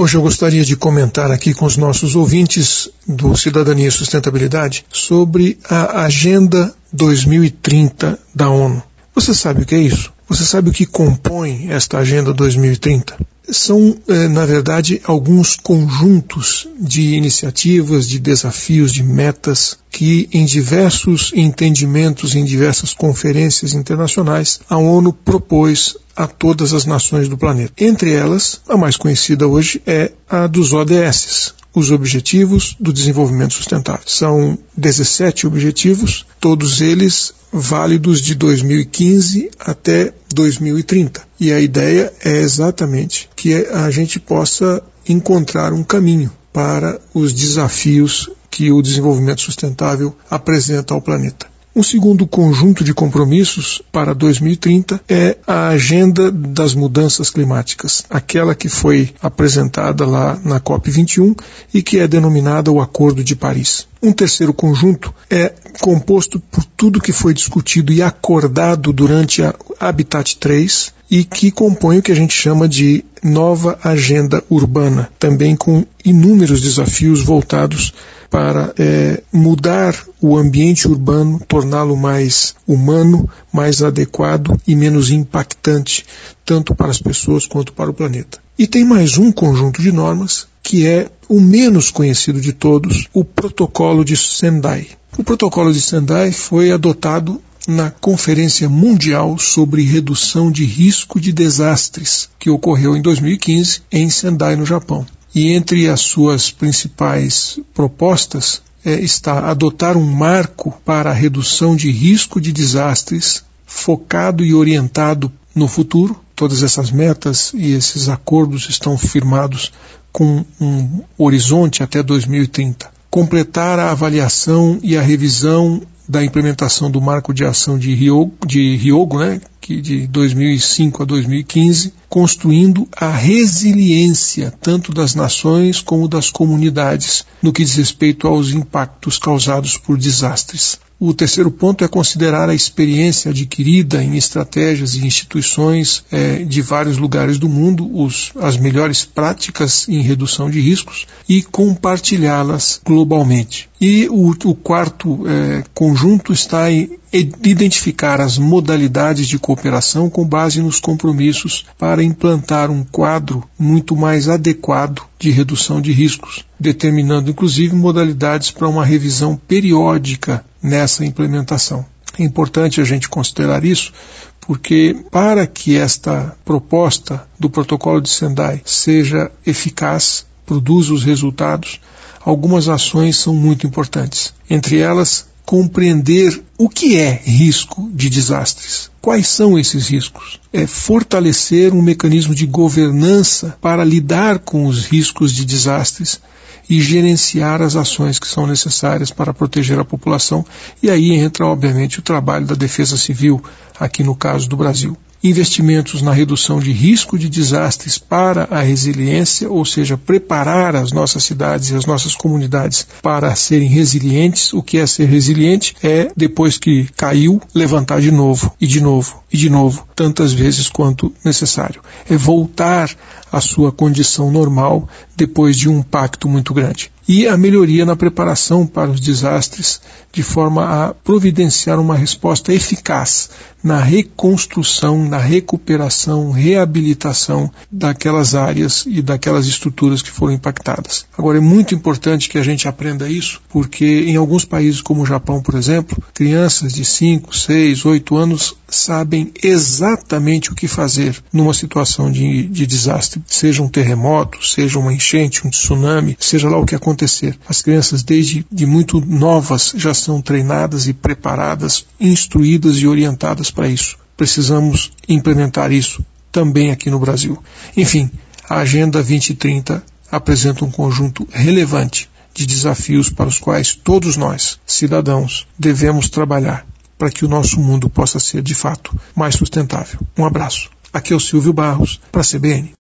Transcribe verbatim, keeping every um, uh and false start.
Hoje eu gostaria de comentar aqui com os nossos ouvintes do Cidadania e Sustentabilidade sobre a Agenda dois mil e trinta da ONU. Você sabe o que é isso? Você sabe o que compõe esta Agenda dois mil e trinta? São, eh, na verdade, alguns conjuntos de iniciativas, de desafios, de metas que em diversos entendimentos, em diversas conferências internacionais, a ONU propôs a todas as nações do planeta. Entre elas, a mais conhecida hoje é a dos O D S, os Objetivos do Desenvolvimento Sustentável. São dezessete objetivos, todos eles válidos de dois mil e quinze até dois mil e trinta. E a ideia é exatamente que a gente possa encontrar um caminho para os desafios que o desenvolvimento sustentável apresenta ao planeta. Um segundo conjunto de compromissos para dois mil e trinta é a Agenda das Mudanças Climáticas, aquela que foi apresentada lá na COP vinte e um e que é denominada o Acordo de Paris. Um terceiro conjunto é composto por tudo que foi discutido e acordado durante a Habitat três e que compõe o que a gente chama de Nova Agenda Urbana, também com inúmeros desafios voltados para é, mudar o ambiente urbano, torná-lo mais humano, mais adequado e menos impactante, tanto para as pessoas quanto para o planeta. E tem mais um conjunto de normas, que é o menos conhecido de todos, o Protocolo de Sendai. O Protocolo de Sendai foi adotado na Conferência Mundial sobre Redução de Risco de Desastres, que ocorreu em dois mil e quinze em Sendai, no Japão. E entre as suas principais propostas é, está adotar um marco para a redução de risco de desastres focado e orientado no futuro. Todas essas metas e esses acordos estão firmados com um horizonte até dois mil e trinta. Completar a avaliação e a revisão da implementação do Marco de Ação de Hyogo, de Hyogo, né, que de dois mil e cinco a dois mil e quinze, construindo a resiliência tanto das nações como das comunidades no que diz respeito aos impactos causados por desastres. O terceiro ponto é considerar a experiência adquirida em estratégias e instituições eh, de vários lugares do mundo, os, as melhores práticas em redução de riscos e compartilhá-las globalmente. E o, o quarto eh, conjunto está em identificar as modalidades de cooperação com base nos compromissos para implantar um quadro muito mais adequado de redução de riscos, determinando inclusive modalidades para uma revisão periódica nessa implementação. É importante a gente considerar isso, porque para que esta proposta do Protocolo de Sendai seja eficaz, produza os resultados, algumas ações são muito importantes. Entre elas, compreender o que é risco de desastres. Quais são esses riscos? É fortalecer um mecanismo de governança para lidar com os riscos de desastres e gerenciar as ações que são necessárias para proteger a população. E aí entra, obviamente, o trabalho da Defesa Civil, aqui no caso do Brasil. Investimentos na redução de risco de desastres para a resiliência, ou seja, preparar as nossas cidades e as nossas comunidades para serem resilientes. O que é ser resiliente? É, depois que caiu, levantar de novo, e de novo, e de novo, tantas vezes quanto necessário. É voltar à sua condição normal depois de um impacto muito grande. E a melhoria na preparação para os desastres, de forma a providenciar uma resposta eficaz na reconstrução, na recuperação, reabilitação daquelas áreas e daquelas estruturas que foram impactadas. Agora, é muito importante que a gente aprenda isso, porque em alguns países como o Japão, por exemplo, crianças de cinco, seis, oito anos sabem exatamente o que fazer numa situação de, de desastre, seja um terremoto, seja uma enchente, um tsunami, seja lá o que acontecer. As crianças, desde de muito novas, já são treinadas e preparadas, instruídas e orientadas para isso. Precisamos implementar isso também aqui no Brasil. Enfim, a Agenda vinte e trinta apresenta um conjunto relevante de desafios para os quais todos nós, cidadãos, devemos trabalhar para que o nosso mundo possa ser, de fato, mais sustentável. Um abraço. Aqui é o Silvio Barros, para a C B N.